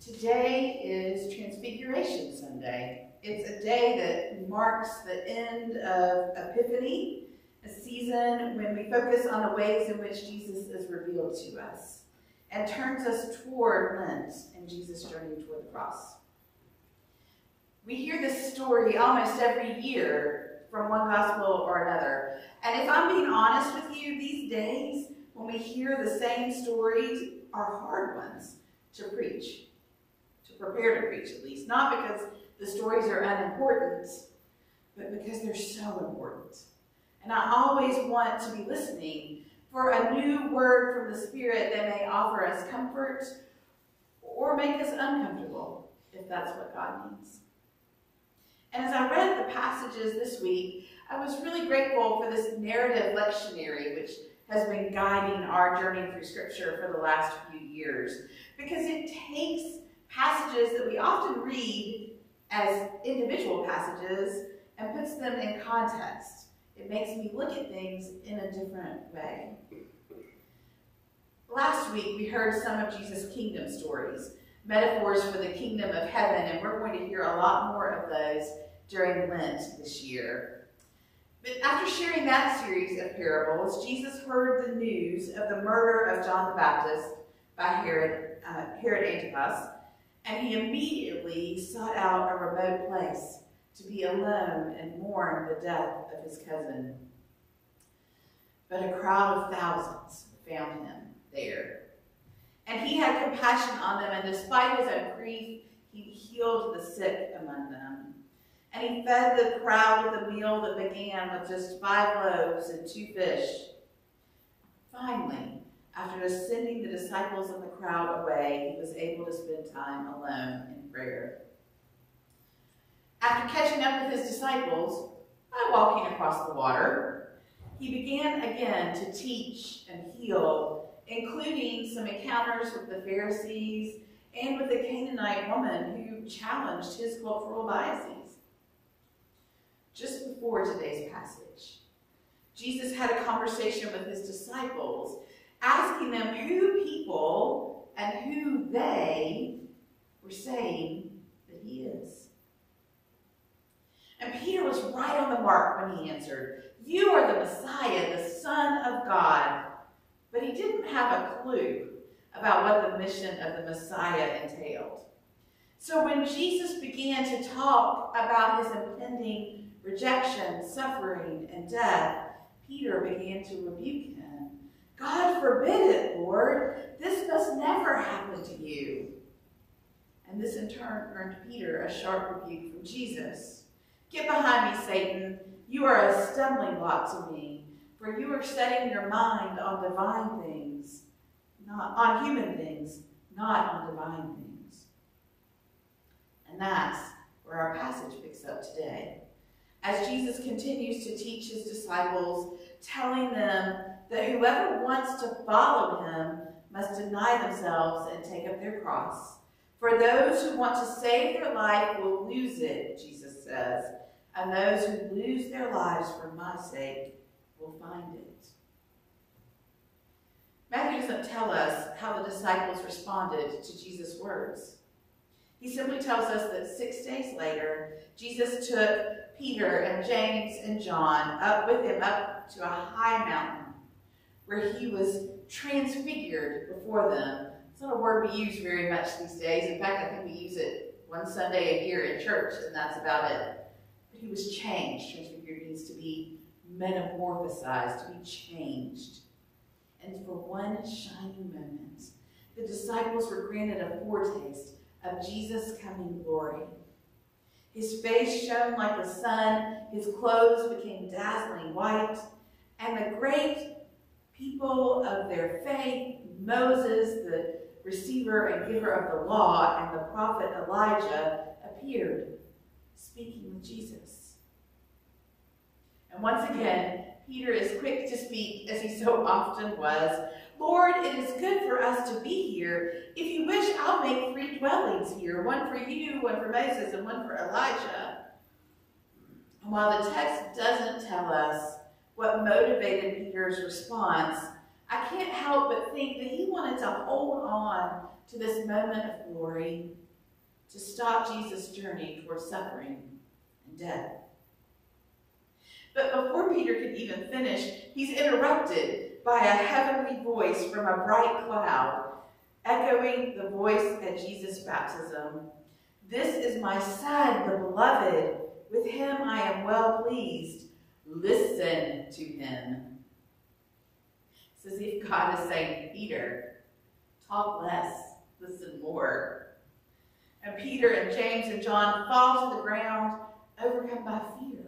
Today is Transfiguration Sunday. It's a day that marks the end of Epiphany, a season when we focus on the ways in which Jesus is revealed to us and turns us toward Lent and Jesus' journey toward the cross. We hear this story almost every year from one gospel or another. And if I'm being honest with you, these days, when we hear the same stories, are hard ones to preach. Prepare to preach, at least. Not because the stories are unimportant, but because they're so important. And I always want to be listening for a new word from the Spirit that may offer us comfort or make us uncomfortable, if that's what God needs. And as I read the passages this week, I was really grateful for this narrative lectionary, which has been guiding our journey through Scripture for the last few years, because it takes passages that we often read as individual passages and puts them in context. It makes me look at things in a different way. Last week, we heard some of Jesus' kingdom stories, metaphors for the kingdom of heaven, and we're going to hear a lot more of those during Lent this year. But after sharing that series of parables, Jesus heard the news of the murder of John the Baptist by Herod Antipas, and he immediately sought out a remote place to be alone and mourn the death of his cousin. But a crowd of thousands found him there. And he had compassion on them, and despite his own grief, he healed the sick among them. And he fed the crowd with a meal that began with just 5 loaves and 2 fish. Finally, after sending the disciples and the crowd away, he was able to spend time alone in prayer. After catching up with his disciples by walking across the water, he began again to teach and heal, including some encounters with the Pharisees and with the Canaanite woman who challenged his cultural biases. Just before today's passage, Jesus had a conversation with his disciples, asking them who people and who they were saying that he is. And Peter was right on the mark when he answered, "You are the Messiah, the Son of God." But he didn't have a clue about what the mission of the Messiah entailed. So when Jesus began to talk about his impending rejection, suffering, and death, Peter began to rebuke him. "God forbid it, Lord. This must never happen to you." And this in turn earned Peter a sharp rebuke from Jesus. "Get behind me, Satan. You are a stumbling block to me, for you are setting your mind on divine things, not on human things, not on divine things." And that's where our passage picks up today, as Jesus continues to teach his disciples, telling them that whoever wants to follow him must deny themselves and take up their cross. For those who want to save their life will lose it, Jesus says, and those who lose their lives for my sake will find it. Matthew doesn't tell us how the disciples responded to Jesus' words. He simply tells us that 6 days later, Jesus took Peter and James and John up with him up to a high mountain, where he was transfigured before them. It's not a word we use very much these days. In fact, I think we use it one Sunday a year in church, and that's about it. But he was changed. Transfigured means to be metamorphosized, to be changed. And for one shining moment, the disciples were granted a foretaste of Jesus' coming glory. His face shone like the sun, his clothes became dazzling white, and the great people of their faith, Moses, the receiver and giver of the law, and the prophet Elijah appeared, speaking with Jesus. And once again, Peter is quick to speak, as he so often was. "Lord, it is good for us to be here. If you wish, I'll make 3 dwellings here, one for you, one for Moses, and one for Elijah." And while the text doesn't tell us what motivated Peter's response, I can't help but think that he wanted to hold on to this moment of glory to stop Jesus' journey towards suffering and death. But before Peter could even finish, he's interrupted by a heavenly voice from a bright cloud, echoing the voice at Jesus' baptism. "This is my Son, the beloved. With him I am well pleased. Listen to him." It's as if God is saying, Peter, talk less, listen more. And Peter and James and John fall to the ground, overcome by fear.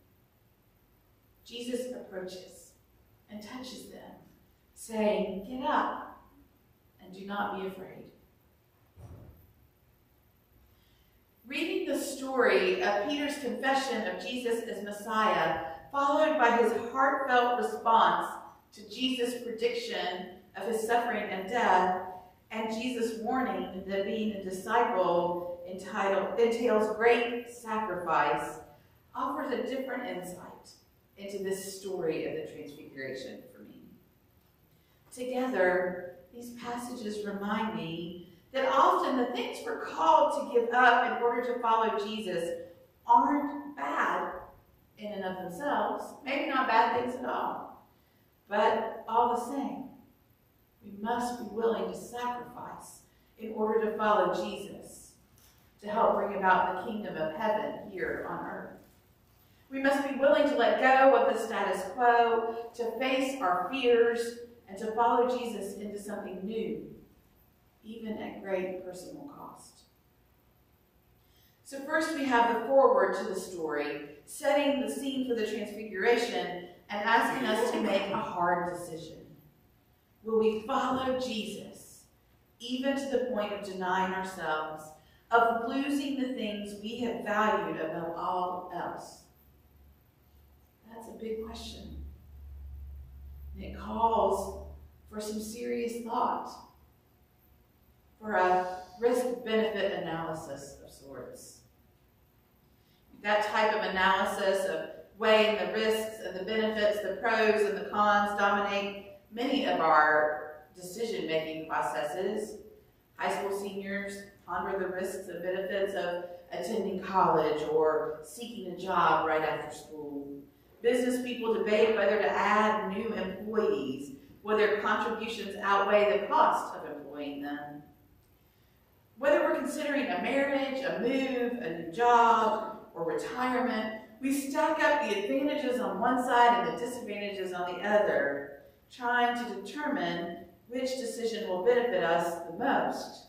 Jesus approaches and touches them, saying, "Get up and do not be afraid." Reading the story of Peter's confession of Jesus as Messiah, followed by his heartfelt response to Jesus' prediction of his suffering and death, and Jesus' warning that being a disciple entails great sacrifice, offers a different insight into this story of the Transfiguration for me. Together, these passages remind me that often the things we're called to give up in order to follow Jesus aren't bad in and of themselves, maybe not bad things at all, but all the same, we must be willing to sacrifice in order to follow Jesus, to help bring about the kingdom of heaven here on earth. We must be willing to let go of the status quo, to face our fears, and to follow Jesus into something new, even at great personal cost. So first we have the foreword to the story, setting the scene for the Transfiguration and asking us to make a hard decision. Will we follow Jesus, even to the point of denying ourselves, of losing the things we have valued above all else? That's a big question. And it calls for some serious thought, for a risk-benefit analysis of sorts. That type of analysis of weighing the risks and the benefits, the pros and the cons, dominate many of our decision-making processes. High school seniors ponder the risks and benefits of attending college or seeking a job right after school. Business people debate whether to add new employees, whether contributions outweigh the cost of employing them. Whether we're considering a marriage, a move, a new job, or retirement, we stack up the advantages on one side and the disadvantages on the other, trying to determine which decision will benefit us the most.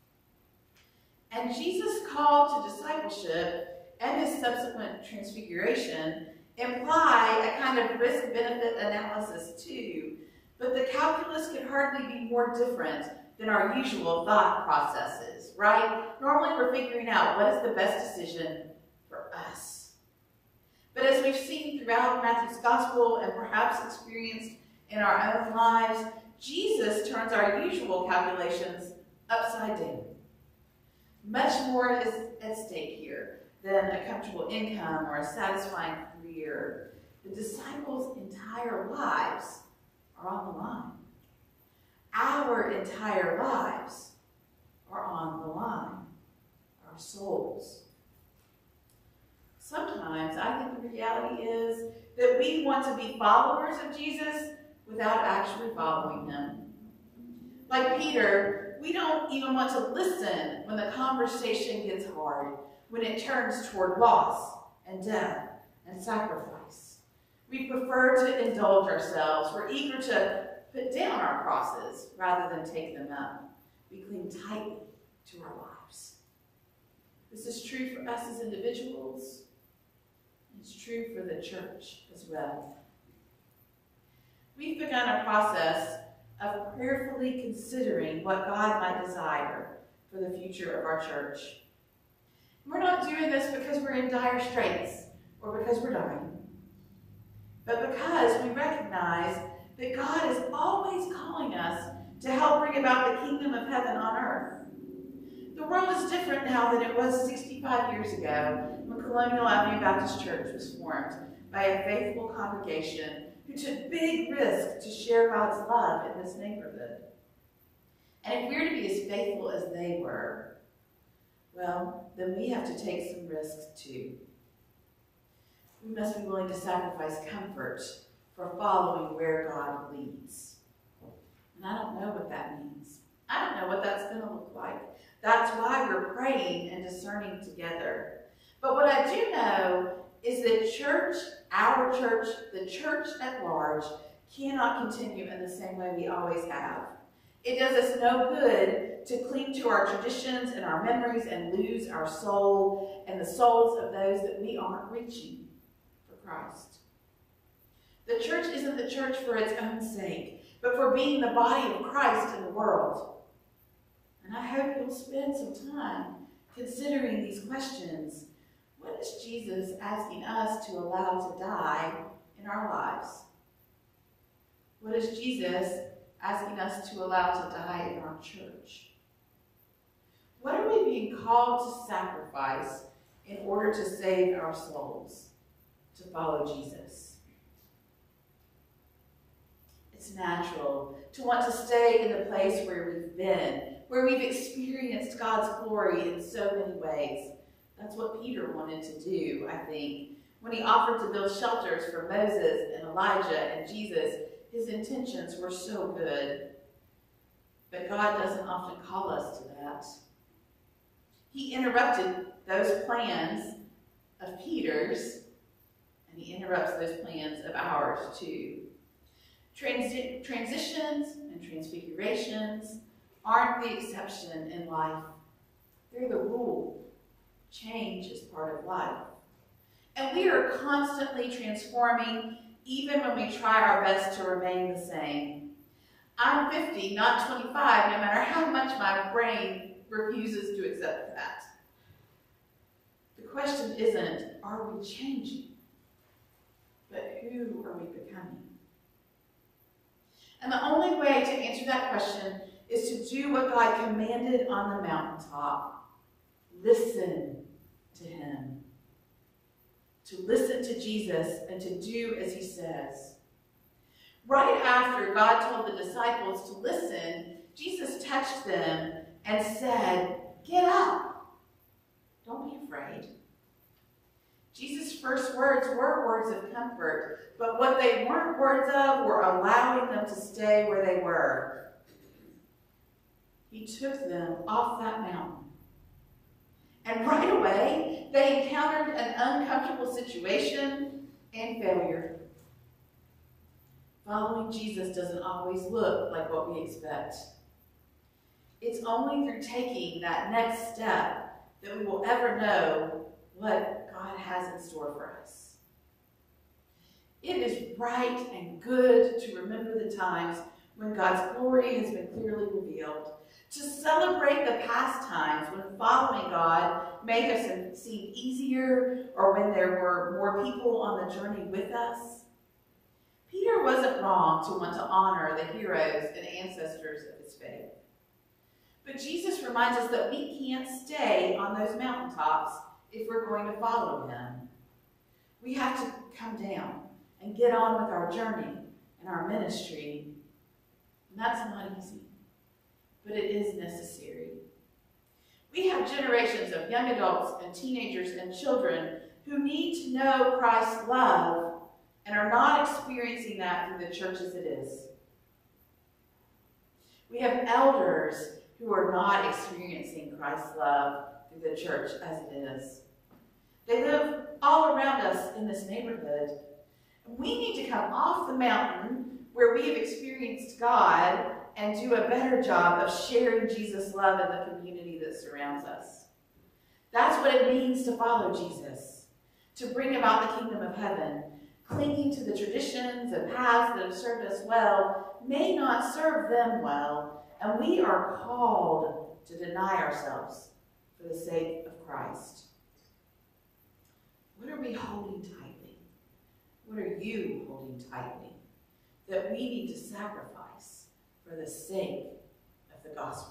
And Jesus' call to discipleship and his subsequent transfiguration imply a kind of risk-benefit analysis too, but the calculus could hardly be more different than our usual thought processes, right? Normally we're figuring out what is the best decision for us. But as we've seen throughout Matthew's gospel and perhaps experienced in our own lives, Jesus turns our usual calculations upside down. Much more is at stake here than a comfortable income or a satisfying career. The disciples' entire lives are on the line. Our entire lives are on the line. Our souls. Sometimes I think the reality is that we want to be followers of Jesus without actually following him. Like Peter, we don't even want to listen when the conversation gets hard, when it turns toward loss and death and sacrifice. We prefer to indulge ourselves. We're eager to put down our crosses rather than take them up. We cling tightly to our lives. This is true for us as individuals. It's true for the church as well. We've begun a process of prayerfully considering what God might desire for the future of our church. We're not doing this because we're in dire straits or because we're dying, but because we recognize that God is always calling us to help bring about the kingdom of heaven on earth. The world is different now than it was 65 years ago when Colonial Avenue Baptist Church was formed by a faithful congregation who took big risks to share God's love in this neighborhood. And if we're to be as faithful as they were, well, then we have to take some risks too. We must be willing to sacrifice comfort for following where God leads. And I don't know what that means. I don't know what that's going to look like. That's why we're praying and discerning together. But what I do know is that church, our church, the church at large, cannot continue in the same way we always have. It does us no good to cling to our traditions and our memories and lose our soul and the souls of those that we aren't reaching for Christ. The church isn't the church for its own sake, but for being the body of Christ in the world. And I hope you'll spend some time considering these questions. What is Jesus asking us to allow to die in our lives? What is Jesus asking us to allow to die in our church? What are we being called to sacrifice in order to save our souls, to follow Jesus? It's natural to want to stay in the place where we've been, where we've experienced God's glory in so many ways. That's what Peter wanted to do, I think. When he offered to build shelters for Moses and Elijah and Jesus, his intentions were so good. But God doesn't often call us to that. He interrupted those plans of Peter's, and he interrupts those plans of ours too. Transitions and transfigurations aren't the exception in life. They're the rule. Change is part of life. And we are constantly transforming, even when we try our best to remain the same. I'm 50, not 25, no matter how much my brain refuses to accept that. The question isn't, are we changing? But who are we becoming? And the only way to answer that question is to do what God commanded on the mountaintop. Listen to him. To listen to Jesus and to do as he says. Right after God told the disciples to listen, Jesus touched them and said, "Get up. Don't be afraid." Jesus' first words were words of comfort, but what they weren't words of were allowing them to stay where they were. He took them off that mountain. And right away, they encountered an uncomfortable situation and failure. Following Jesus doesn't always look like what we expect. It's only through taking that next step that we will ever know what God has in store for us. It is right and good to remember the times when God's glory has been clearly revealed, to celebrate the past times when following God made us seem easier or when there were more people on the journey with us. Peter wasn't wrong to want to honor the heroes and ancestors of his faith. But Jesus reminds us that we can't stay on those mountaintops if we're going to follow him. We have to come down and get on with our journey and our ministry. And that's not easy, but it is necessary. We have generations of young adults and teenagers and children who need to know Christ's love and are not experiencing that through the church as it is. We have elders who are not experiencing Christ's love through the church as it is. They live all around us in this neighborhood. And we need to come off the mountain where we have experienced God and do a better job of sharing Jesus' love in the community that surrounds us. That's what it means to follow Jesus, to bring about the kingdom of heaven. Clinging to the traditions and paths that have served us well may not serve them well, and we are called to deny ourselves for the sake of Christ. What are we holding tightly? What are you holding tightly that we need to sacrifice for the sake of the gospel?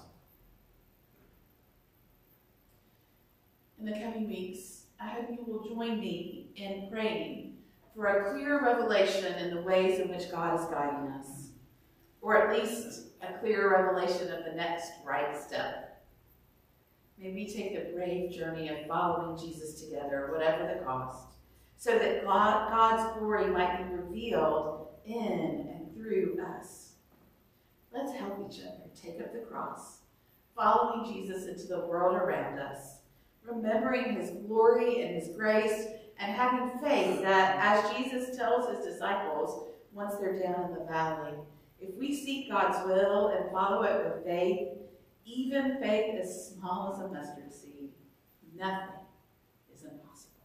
In the coming weeks, I hope you will join me in praying for a clear revelation in the ways in which God is guiding us, or at least a clear revelation of the next right step. May we take the brave journey of following Jesus together, whatever the cost, so that God's glory might be revealed in and through us. Let's help each other take up the cross, following Jesus into the world around us, remembering his glory and his grace, and having faith that, as Jesus tells his disciples once they're down in the valley, if we seek God's will and follow it with faith, even faith as small as a mustard seed, nothing is impossible.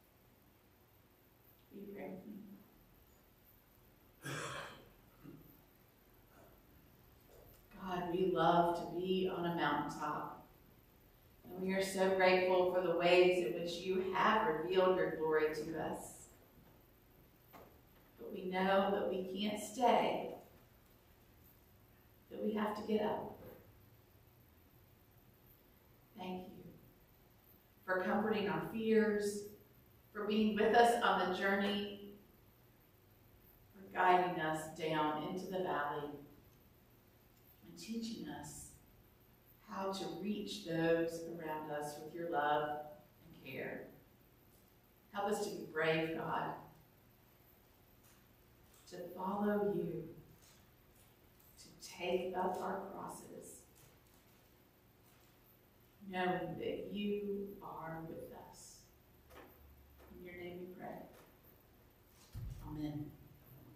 Will you pray with me? God, we love to be on a mountaintop. And we are so grateful for the ways in which you have revealed your glory to us. But we know that we can't stay, that we have to get up. Thank you for comforting our fears, for being with us on the journey, for guiding us down into the valley, and teaching us how to reach those around us with your love and care. Help us to be brave, God, to follow you, to take up our crosses, knowing that you are with us. In your name we pray. Amen.